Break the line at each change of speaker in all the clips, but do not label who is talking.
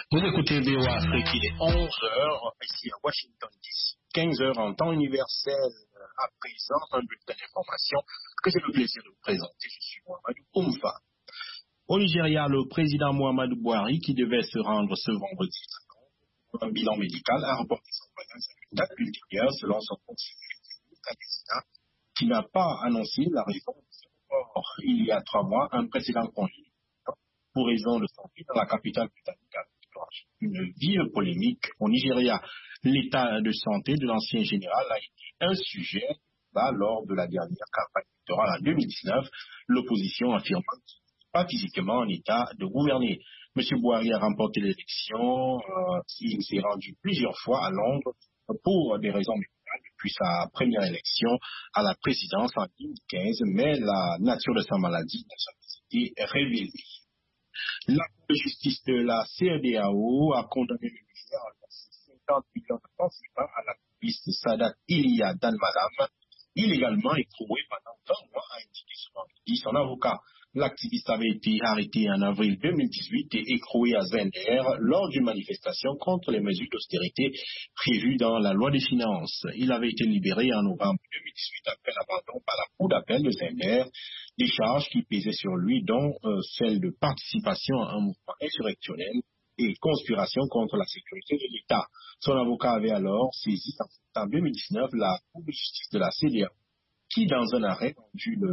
Vous écoutez VOA Afrique, il est 11 heures ici à Washington DC, 15 heures en temps universel. À présent, un bulletin d'information que j'ai le plaisir de vous présenter. Je suis Mohamed Oumfa. Au Nigeria, le président Muhammadu Buhari, qui devait se rendre ce vendredi, un bilan médical, a reporté son voyage à une date ultérieure selon son conseiller, qui n'a pas annoncé la raison de ce report. Il y a 3 mois, un précédent congé pour raison de santé dans la capitale britannique. Une vive polémique au Nigeria. L'état de santé de l'ancien général a été un sujet lors de la dernière campagne électorale en 2019, l'opposition affirmant qu'il n'est pas physiquement en état de gouverner. M. Buhari a remporté l'élection, il s'est rendu plusieurs fois à Londres pour des raisons médicales depuis sa première élection à la présidence en 2015, mais la nature de sa maladie n'a jamais été révélée. La Cour de justice de la CEDEAO a condamné le Niger à verser 50 millions de francs CFA à l'activiste Sadat Iliya Danmalam, illégalement écroué pendant 20 mois, a indiqué ce vendredi son avocat. L'activiste avait été arrêté en avril 2018 et écroué à Zender lors d'une manifestation contre les mesures d'austérité prévues dans la loi des finances. Il avait été libéré en novembre 2018 après l'abandon par la Cour d'appel de Zender des charges qui pesaient sur lui, dont celle de participation à un mouvement insurrectionnel et conspiration contre la sécurité de l'État. Son avocat avait alors saisi en septembre 2019 la Cour de justice de la CEDEAO, qui, dans un arrêt rendu le 20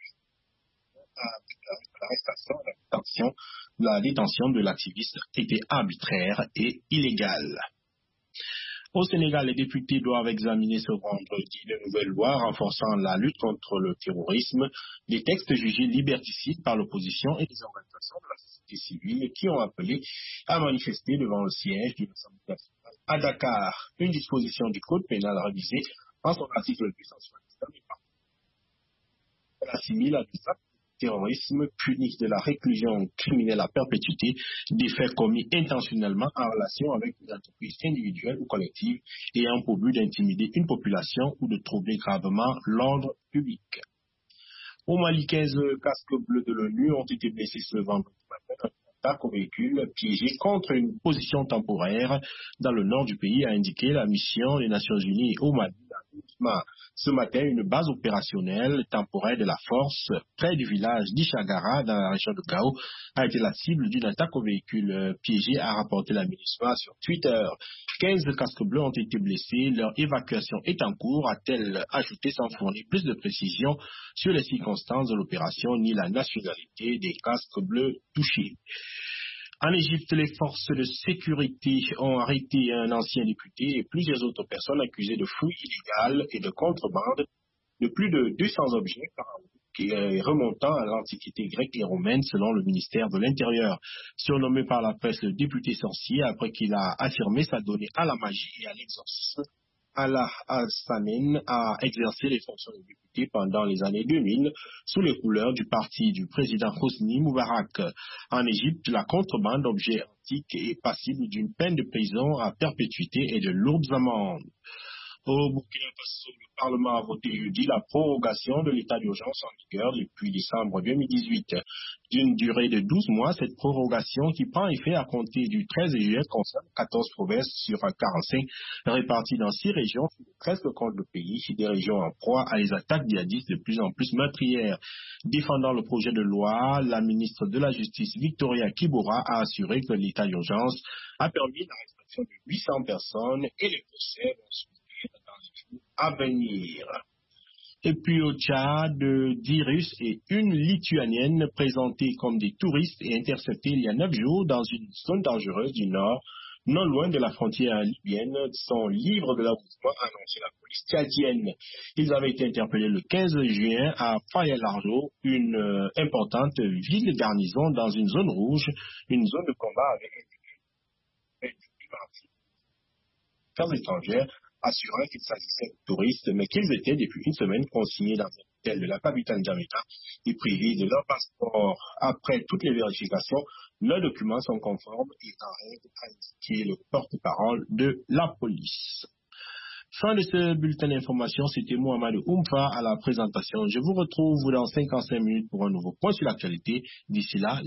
a déclaré que la détention de l'activiste était arbitraire et illégale. Au Sénégal, les députés doivent examiner ce vendredi de nouvelles lois renforçant la lutte contre le terrorisme, des textes jugés liberticides par l'opposition et des organisations de la société civile qui ont appelé à manifester devant le siège de l'Assemblée nationale à Dakar. Une disposition du Code pénal révisée en son article 279 assimile à des actes de terrorisme puni de la réclusion criminelle à perpétuité des faits commis intentionnellement en relation avec une entreprise individuelle ou collective ayant pour but d'intimider une population ou de troubler gravement l'ordre public. Au Mali, 15 casques bleus de l'ONU ont été blessés ce vendredi matin dans une attaque au véhicule piégé contre une position temporaire dans le nord du pays, a indiqué la mission des Nations Unies au Mali. Ce matin, une base opérationnelle temporaire de la force près du village d'Ishagara dans la région de Gao a été la cible d'une attaque au véhicule piégé, a rapporté la MINUSMA sur Twitter. 15 casques bleus ont été blessés, leur évacuation est en cours, a-t-elle ajouté sans fournir plus de précisions sur les circonstances de l'opération ni la nationalité des casques bleus touchés. En Égypte, les forces de sécurité ont arrêté un ancien député et plusieurs autres personnes accusées de fouilles illégales et de contrebande de plus de 200 objets remontant à l'Antiquité grecque et romaine selon le ministère de l'Intérieur. Surnommé par la presse le député sorcier après qu'il a affirmé s'adonner à la magie et à l'exorcisme, Allah al-Samin a exercé les fonctions de député pendant les années 2000 sous les couleurs du parti du président Hosni Moubarak. En Égypte, la contrebande d'objets antiques est passible d'une peine de prison à perpétuité et de lourdes amendes. Au Burkina Faso, le Parlement a voté jeudi la prorogation de l'état d'urgence en vigueur depuis décembre 2018. D'une durée de 12 mois, cette prorogation qui prend effet à compter du 13 juillet concerne 14 provinces sur 45 réparties dans 6 régions sur 13 comptes le pays, des régions en proie à des attaques djihadistes de plus en plus meurtrières. Défendant le projet de loi, la ministre de la Justice Victoria Kibora a assuré que l'état d'urgence a permis l'arrestation de 800 personnes et les procès vont suivre dans les jours à venir. Et puis au Tchad, 10 Russes et une Lituanienne présentés comme des touristes et interceptés il y a 9 jours dans une zone dangereuse du nord, non loin de la frontière libyenne, sont libres de leur mouvement, a annoncé la police tchadienne. Ils avaient été interpellés le 15 juin à Faya-Largeau, une importante ville garnison dans une zone rouge, une zone de combat avec des étrangères, assurant qu'il s'agissait de touristes, mais qu'ils étaient depuis une semaine consignés dans un hôtel de la capitale N'Djamena et privés de leur passeport. Après toutes les vérifications, leurs documents sont conformes et en règle, a indiqué le porte-parole de la police. Fin de ce bulletin d'information, c'était Mohamed Oumfa à la présentation. Je vous retrouve dans 55 minutes pour un nouveau point sur l'actualité. D'ici là,